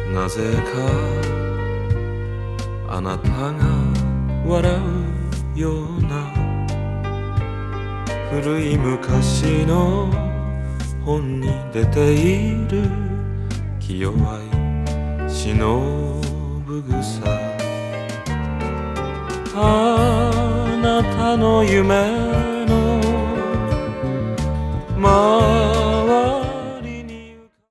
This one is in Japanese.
なぜかあなたが笑うような古い昔の本に出ている気弱い忍ぶ草あなたの夢